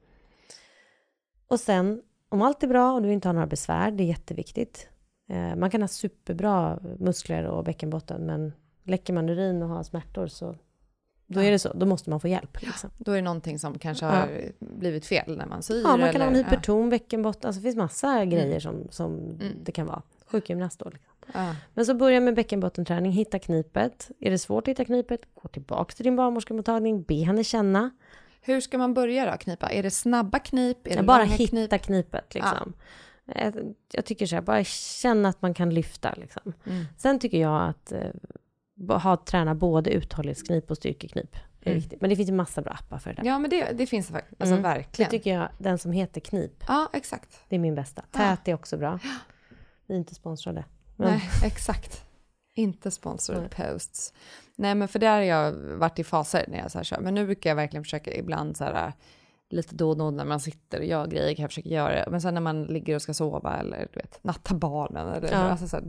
Och sen, om allt är bra och du inte har några besvär, det är jätteviktigt. Man kan ha superbra muskler och bäckenbotten, men läcker man urin och har smärtor så då är det så, då måste man få hjälp. Liksom. Då är det någonting som kanske har blivit fel när man syr. Ja, man kan ha en hyperton bäckenbotten, alltså det finns massa grejer som det kan vara. Sjukgymnast då liksom. Men så börja med bäckenbottenträning, hitta knipet. Är det svårt att hitta knipet, gå tillbaka till din barnmorskemottagning, be henne känna. Hur ska man börja då knipa? Är det snabba knip? Är det bara hitta knipet liksom. Jag tycker så här, bara känna att man kan lyfta liksom. Sen tycker jag att träna både uthållighetsknip och styrkeknip är viktigt. Men det finns ju massa bra appar för det. Ja, men det finns det faktiskt. Alltså verkligen. Det tycker jag, den som heter knip. Ja, exakt. Det är min bästa. Tät är också bra. Vi är inte sponsrade. Men. Nej, exakt. Inte sponsored posts. Nej, men för där har jag varit i faser när jag så här kör. Men nu brukar jag verkligen försöka ibland så här lite då och då när man sitter och gör grejer kan jag försöka göra det. Men sen när man ligger och ska sova eller du vet, natta barnen eller alltså så här,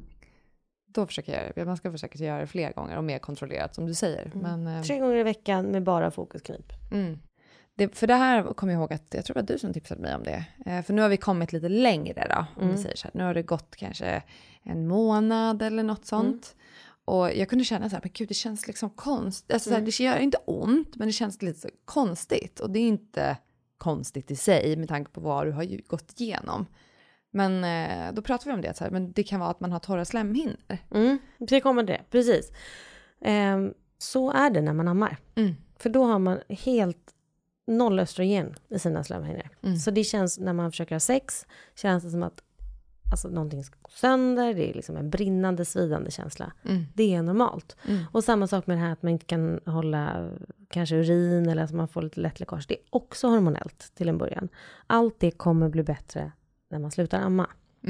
då försöker jag göra det. Man ska försöka göra det fler gånger och mer kontrollerat som du säger. Men, 3 gånger i veckan med bara fokusknip. För det här kommer jag ihåg att jag tror det var du som tipsade mig om det. För nu har vi kommit lite längre då, om vi säger så här. Nu har det gått kanske 1 månad eller något sånt. Och jag kunde känna så här, men gud det känns liksom konstigt. Alltså, så här, det gör inte ont, men det känns lite så konstigt. Och det är inte konstigt i sig med tanke på vad du har gått igenom. Men då pratar vi om det så här, men det kan vara att man har torra slemhinnor. Det kommer det, precis. Så är det när man ammar. För då har man helt 0 östrogen i sina slemhinnor. Så det känns, när man försöker ha sex, känns det som att alltså, någonting ska gå sönder. Det är liksom en brinnande, svidande känsla. Det är normalt. Och samma sak med det här att man inte kan hålla kanske urin eller att man får lite lätt läckage. Det är också hormonellt till en början. Allt det kommer bli bättre när man slutar amma.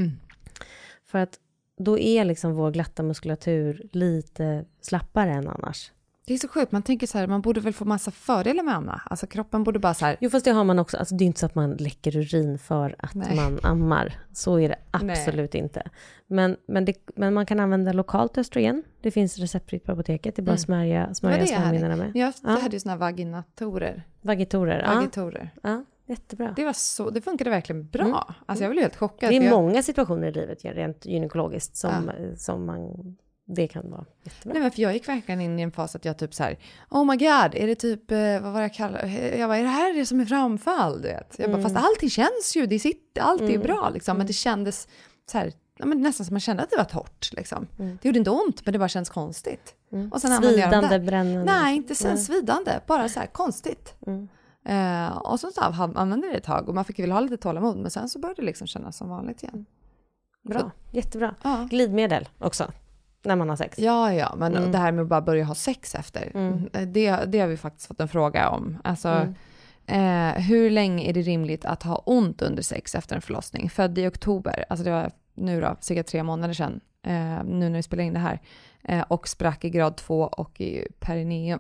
För att då är liksom vår glatta muskulatur lite slappare än annars. Det är så sjukt, man tänker så här, man borde väl få massa fördelar med amma. Alltså kroppen borde bara så här. Jo, fast det har man också, alltså det är inte så att man läcker urin för att man ammar. Så är det absolut inte. Men man kan använda lokalt östrogen. Det finns receptfritt på apoteket, det är bara smörja slemhinnorna med. Jag hade ju såna här vagitorer. Ja, jättebra. Det funkade verkligen bra. Alltså jag blev helt chockad. Det är många situationer i livet rent gynekologiskt som man... Det kan vara jättebra. Nej, men för jag gick verkligen in i en fas att jag typ så här, oh my god, är det typ, vad var jag kallar, jag bara, är det här det som är framfall, du vet? Jag bara, fast allting känns ju, allt är bra liksom, men det kändes så här, men nästan som man kände att det var torrt liksom. Det gjorde inte ont, men det bara känns konstigt. Och sen svidande, brännande. Nej, inte sen svidande, bara så här konstigt. Och så använde det ett tag och man fick väl ha lite tålamod, men sen så började det liksom kännas som vanligt igen. Bra, jättebra. Glidmedel också. När man har sex. Ja, men det här med att bara börja ha sex efter. Det har vi faktiskt fått en fråga om. Alltså, hur länge är det rimligt att ha ont under sex efter en förlossning? Född i oktober, alltså det var nu då, cirka 3 månader sedan. Nu när vi spelar in det här. Och sprack i grad 2 och i perineum.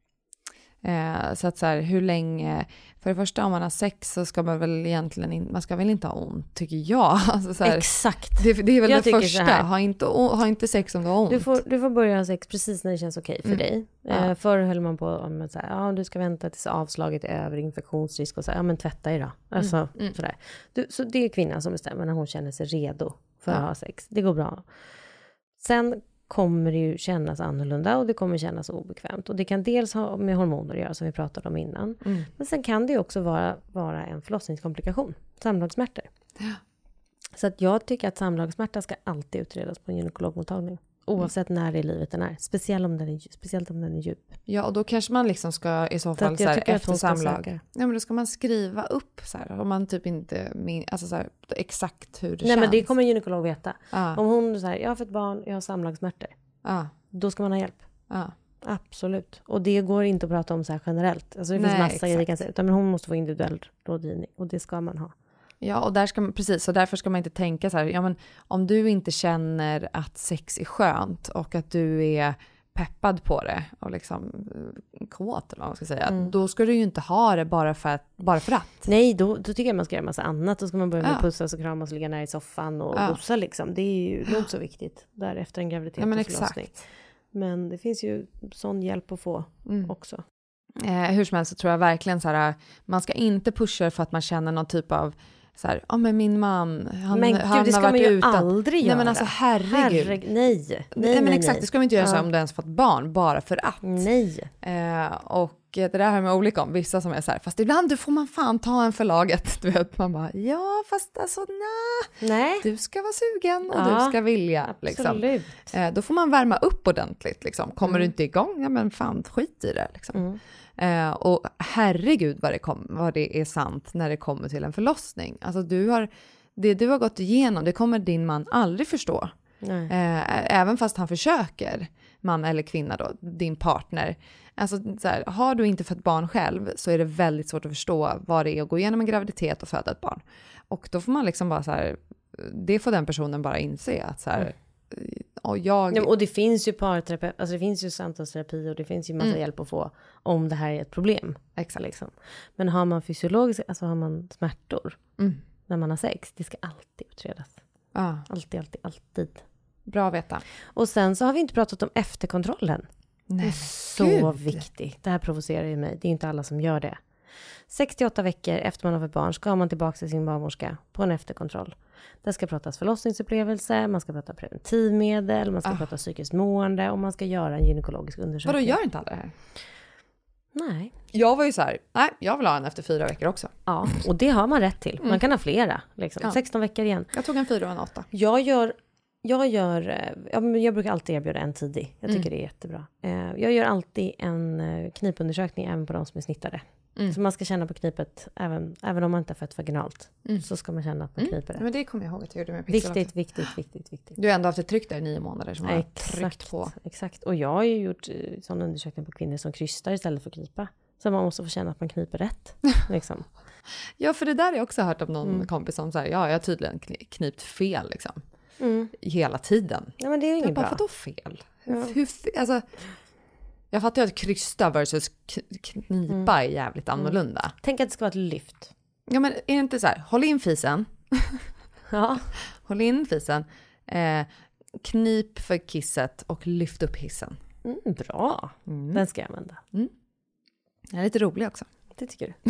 Så att så här, hur länge, för det första om man har sex så ska man väl egentligen man ska väl inte ha ont, tycker jag. Alltså så här, exakt. Det är väl det första, ha inte sex om du har ont. Du får börja ha sex precis när det känns okej för dig. Förr höll man på om så här, du ska vänta tills avslaget är över infektionsrisk och så här, men tvätta idag. Alltså sådär. Så det är kvinnan som bestämmer när hon känner sig redo för att ha sex. Det går bra. Sen kommer det ju kännas annorlunda och det kommer kännas obekvämt. Och det kan dels ha med hormoner att göra som vi pratade om innan. Men sen kan det ju också vara en förlossningskomplikation. Samlagssmärtor. Så att jag tycker att samlagssmärta ska alltid utredas på en gynekologmottagning. Oavsett när i livet den är. Speciellt om den är djup. Ja, och då kanske man liksom ska i så fall så här, efter samlag. Ja, men då ska man skriva upp så här. Om man typ inte alltså så här, exakt hur det känns. Nej, men det kommer en gynekolog veta. Om hon säger, jag har fått barn, jag har samlagssmärtor. Då ska man ha hjälp. Absolut. Och det går inte att prata om så här generellt. Alltså det finns massa grejer vi kan säga. Utan men hon måste få individuell rådgivning. Och det ska man ha. Ja, och där ska man, precis. Och därför ska man inte tänka så här. Ja, men om du inte känner att sex är skönt och att du är peppad på det och liksom kåt eller vad man ska säga. Då ska du ju inte ha det bara för att. Nej, då tycker jag man ska göra massa annat. Då ska man börja med pussas och kramas och ligga nära i soffan och gossa liksom. Det är ju nog så viktigt där efter en graviditet och förlossning. Exakt. Men det finns ju sån hjälp att få också. Hur som helst så tror jag verkligen så här, man ska inte pusha för att man känner någon typ av så här, men min man, han det har ska varit man ju utan. aldrig göra. Nej men alltså herregud. Nej, men exakt, det ska man inte göra så om du ens fått barn, bara för att. Nej. Och det där har man olika om. Vissa som är så här, fast ibland får man fan ta en för laget. Du vet, man bara, ja fast alltså nej. Du ska vara sugen och du ska vilja. Liksom. Då får man värma upp ordentligt. Liksom. Kommer du inte igång, ja men fan skit i det. Liksom. Och herregud vad det är sant när det kommer till en förlossning. Alltså det du har gått igenom, det kommer din man aldrig förstå. Även fast han försöker, man eller kvinna då, din partner. Alltså så här, har du inte fått barn själv så är det väldigt svårt att förstå vad det är att gå igenom en graviditet och föda ett barn. Och då får man liksom bara så här, det får den personen bara inse att så här, och det finns ju parterapi, alltså det finns ju samtalsterapi och det finns ju massa hjälp att få om det här är ett problem. Exakt. Liksom. Men har man fysiologiskt, alltså har man smärtor när man har sex, det ska alltid utredas. Alltid. Bra att veta. Och sen så har vi inte pratat om efterkontrollen. Nej, det är så viktigt. Det här provocerar ju mig. Det är inte alla som gör det. 68 veckor efter man har fått barn ska man tillbaka till sin barnmorska på en efterkontroll. Där ska pratas förlossningsupplevelse, man ska prata preventivmedel, man ska prata psykiskt mående och man ska göra en gynekologisk undersökning. Vadå, gör inte alla det här? Nej. Jag var ju så här, nej, jag vill ha en efter 4 veckor också. Ja, och det har man rätt till. Man kan ha flera. Liksom. 16 veckor igen. Jag tog en 4 och en 8. Jag brukar alltid erbjuda en tidig. Jag tycker det är jättebra. Jag gör alltid en knipundersökning även på de som är snittade. Så man ska känna på knipet även om man inte har fött vaginalt. Så ska man känna att man kniper det. Men det kommer jag ihåg att jag gjorde med pixel. Viktigt. Du har ändå haft ett tryck där i 9 månader som har tryckt på. Exakt. Och jag har ju gjort sådana undersökningar på kvinnor som krystar istället för att knipa. Så man måste få känna att man kniper rätt. Liksom. Ja, för det där har jag också hört av någon kompis som säger, jag har tydligen knipt fel liksom. Hela tiden. Ja, men det är ju inget bra. Vadå fel? Alltså, jag fattar ju att krysta versus knipa är jävligt annorlunda. Tänk att det ska vara ett lyft. Ja, men är det inte så här, håll in fisen. Ja. Håll in fisen. Knip för kisset och lyft upp hissen. Bra. Den ska jag använda. Den är lite rolig också. Det tycker du.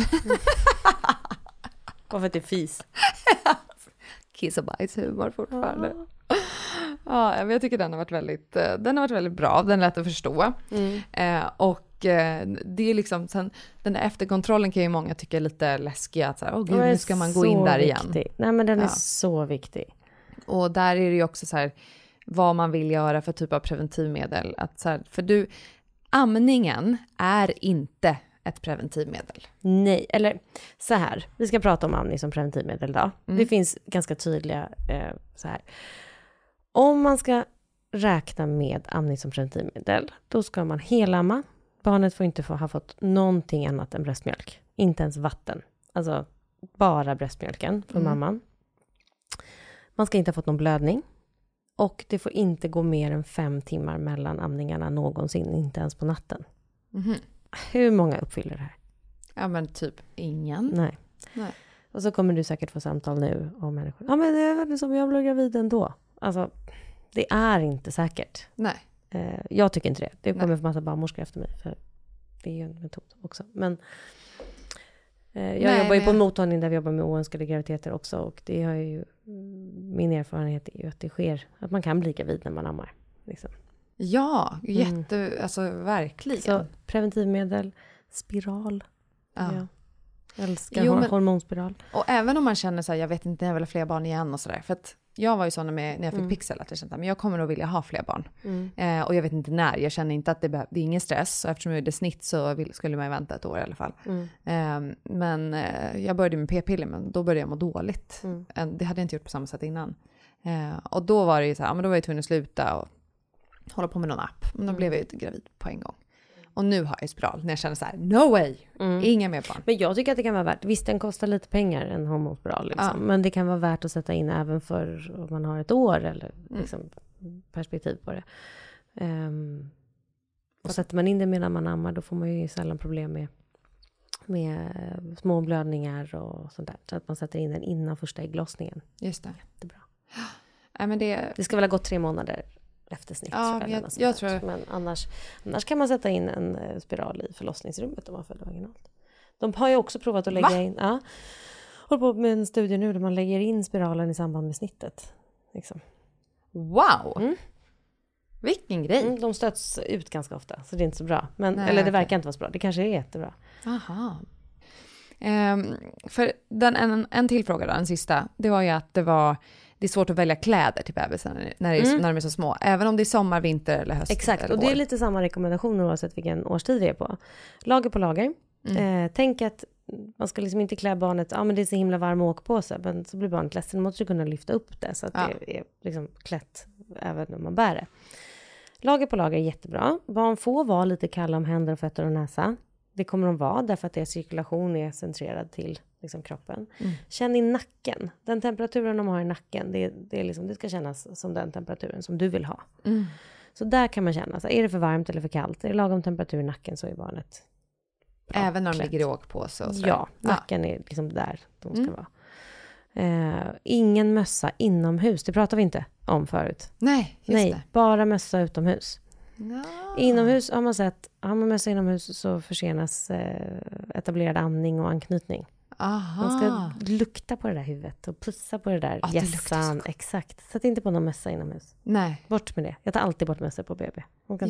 Bara för att det är fis. Kiss och bajshumor fortfarande. Ja, men jag tycker den har varit väldigt bra. Den är lätt att förstå. Och det är liksom sen, den här efterkontrollen kan ju många tycka är lite läskiga. Att så här, gud, nu ska man gå in där igen. Nej, men den är så viktig. Och där är det ju också så här, vad man vill göra för typ av preventivmedel. Att så här, för amningen är inte ett preventivmedel. Nej, eller så här. Vi ska prata om amning som preventivmedel då. Det finns ganska tydliga så här. Om man ska räkna med amning som preventivmedel, då ska man helamma. Barnet får inte ha fått någonting annat än bröstmjölk. Inte ens vatten. Alltså bara bröstmjölken från mamman. Man ska inte ha fått någon blödning. Och det får inte gå mer än 5 timmar mellan amningarna någonsin. Inte ens på natten. Hur många uppfyller det här? Ja, men typ ingen. Nej. Och så kommer du säkert få samtal nu om människor. Ja, men det är väl som jag blev gravid ändå. Alltså, det är inte säkert. Nej. Jag tycker inte det. Det kommer en massa barnmorskor efter mig. För det är ju en metod också. Men jag jobbar ju på en mottagning där vi jobbar med oönskade graviditeter också. Och det har ju, min erfarenhet är ju att det sker. Att man kan bli gravid när man ammar. Liksom. Ja, alltså verkligen. Så preventivmedel, spiral. Ja. Jag älskar hormonspiral. Och även om man känner så här, jag vet inte, jag vill ha fler barn igen och sådär. För att jag var ju sån när jag fick pixel att jag kände, men jag kommer nog vilja ha fler barn. Och jag vet inte när. Jag känner inte att det är ingen stress. Och eftersom jag gjorde snitt så skulle man vänta 1 år i alla fall. Men jag började med p-piller, men då började jag må dåligt. Det hade jag inte gjort på samma sätt innan. Och då var det ju så här, men då var jag tvungen att sluta och hålla på med någon app. Men då blev jag ju gravid på en gång. Och nu har jag spiral när jag känner så här, no way, inga mer barn. Men jag tycker att det kan vara värt, visst den kostar lite pengar, en hormonspiral liksom. Men det kan vara värt att sätta in även för om man har ett år eller liksom, perspektiv på det. Och sätter man in det medan man ammar, då får man ju sällan problem med små blödningar och sånt där. Så att man sätter in den innan första ägglossningen. Just det. Jättebra. Ja, men det ska väl ha gått 3 månader efter snitt. Ja, jag tror... Men annars kan man sätta in en spiral i förlossningsrummet om man föder vaginalt. De har ju också provat att lägga in... Ja, håller på med en studie nu där man lägger in spiralen i samband med snittet. Liksom. Wow! Vilken grej! De stöts ut ganska ofta, så det är inte så bra. Men, eller det verkar inte vara så bra. Det kanske är jättebra. Aha. För en till fråga då, en sista. Det var ju att det är svårt att välja kläder till bebisen när de är så små. Även om det är sommar, vinter eller höst. Exakt, eller och det är lite samma rekommendationer oavsett vilken årstid det är på. Lager på lager. Tänk att man ska liksom inte klä barnet, men det är så himla varm åkpåse, men så blir barnet ledsen. Man måste kunna lyfta upp det så att det är liksom klätt även när man bär det. Lager på lager är jättebra. Barn får vara lite kalla om händer, fötter och näsa. Det kommer de vara därför att deras cirkulation är centrerad till liksom, kroppen. Känn i nacken. Den temperaturen de har i nacken, det är liksom, det ska kännas som den temperaturen som du vill ha. Så där kan man känna. Så är det för varmt eller för kallt? Är det lagom temperatur i nacken så är barnet bra. Även när de ligger i åkpåse och så. Ja, nacken är liksom där de ska vara. Ingen mössa inomhus. Det pratar vi inte om förut. Nej, just det. Bara mössa utomhus. No. Inomhus har man sett, har man mössa inomhus så försenas etablerad amning och anknytning. Aha. Man ska lukta på det där huvudet och pussa på det där gässan. Exakt. Sätt inte på någon mössa inomhus. Nej. Bort med det. Jag tar alltid bort mössa på BB.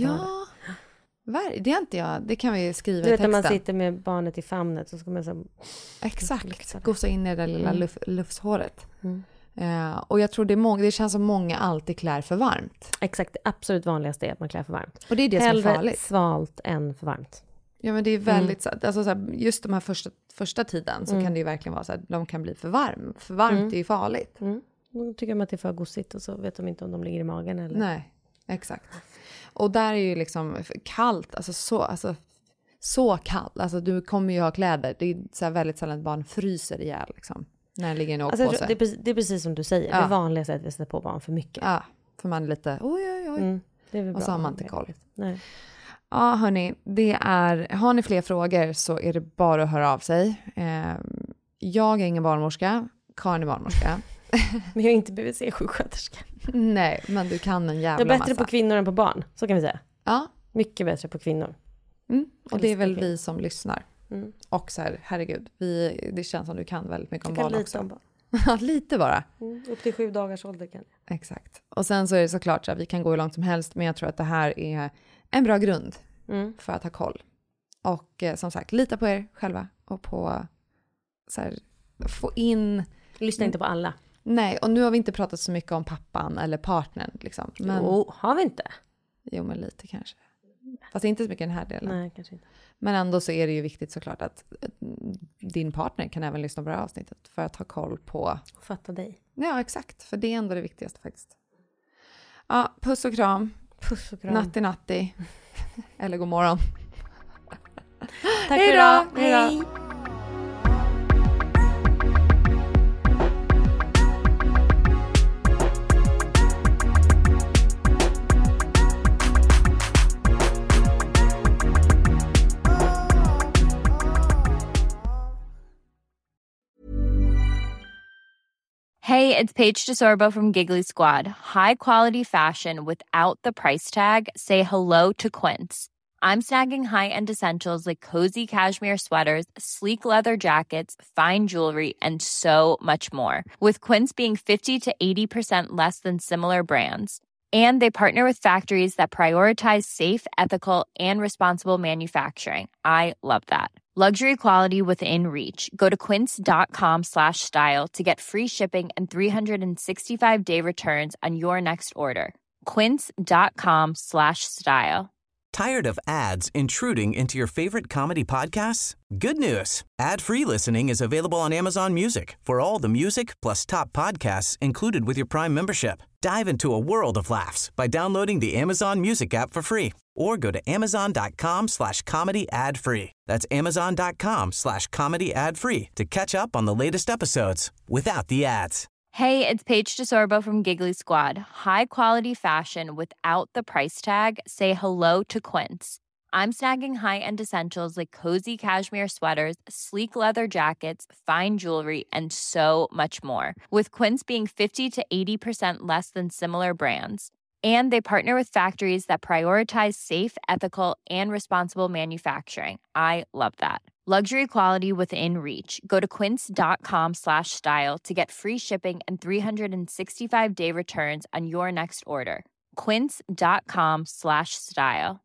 Det är inte jag. Det kan vi skriva i texten. Du vet när man sitter med barnet i famnet så ska man så... Exakt. Gosa in i det lilla lufshåret. Och jag tror det känns som många alltid klär för varmt. Exakt. Det absolut vanligaste är att man klär för varmt. Och det är det som är farligt. Hellre svalt än för varmt. Ja, men det är väldigt alltså, så här, just de här första tiden så kan det ju verkligen vara så att de kan bli för varm. För varmt är ju farligt. Då tycker de att det är för gosigt och så vet de inte om de ligger i magen eller... Nej, exakt. Och där är ju liksom kallt, så kallt. Alltså du kommer ju ha kläder. Det är så här väldigt sällan att barn fryser ihjäl liksom, när det ligger en åkpåse. Alltså, det är precis som du säger. Det vanliga sättet är att sätta på barn för mycket. Ja, för man är lite oj. Det är väl bra. Och så har man inte koll. Nej. Ja, hörni, har ni fler frågor så är det bara att höra av sig. Jag är ingen barnmorska, Karin är barnmorska. Men jag är inte BVC-sjuksköterska. Nej, men du kan en jävla massa. Jag är bättre på kvinnor än på barn, så kan vi säga. Ja. Mycket bättre på kvinnor. Och det är väl vi som lyssnar. Och så här, herregud, det känns som du kan väldigt mycket om barn också. Om barn. Ja, lite bara. Upp till 7 dagars ålder kan jag. Exakt. Och sen så är det såklart så att vi kan gå hur långt som helst, men jag tror att det här är en bra grund för att ha koll. Och som sagt, lita på er själva och på så här, få in... Lyssna inte på alla. Nej, och nu har vi inte pratat så mycket om pappan eller partnern. Liksom. Men... har vi inte? Jo, men lite kanske. Fast inte så mycket den här delen. Nej, kanske inte. Men ändå så är det ju viktigt såklart att din partner kan även lyssna på det här avsnittet för att ha koll på... Fatta dig. Ja, exakt. För det är ändå det viktigaste faktiskt. Ja, puss och kram. Puss och kram. Natti. Eller god morgon. Tack för idag. Hej då. Hey, it's Paige DeSorbo from Giggly Squad. High quality fashion without the price tag. Say hello to Quince. I'm snagging high-end essentials like cozy cashmere sweaters, sleek leather jackets, fine jewelry, and so much more. With Quince being 50 to 80% less than similar brands. And they partner with factories that prioritize safe, ethical, and responsible manufacturing. I love that. Luxury quality within reach. Go to quince.com/style to get free shipping and 365-day returns on your next order. Quince.com/style. Tired of ads intruding into your favorite comedy podcasts? Good news. Ad-free listening is available on Amazon Music for all the music plus top podcasts included with your Prime membership. Dive into a world of laughs by downloading the Amazon Music app for free or go to amazon.com/comedy ad free. That's amazon.com/comedy ad free to catch up on the latest episodes without the ads. Hey, it's Paige DeSorbo from Giggly Squad. High quality fashion without the price tag. Say hello to Quince. I'm snagging high-end essentials like cozy cashmere sweaters, sleek leather jackets, fine jewelry, and so much more. With Quince being 50 to 80% less than similar brands. And they partner with factories that prioritize safe, ethical, and responsible manufacturing. I love that. Luxury quality within reach. Go to quince.com/style to get free shipping and 365-day returns on your next order. Quince.com/style.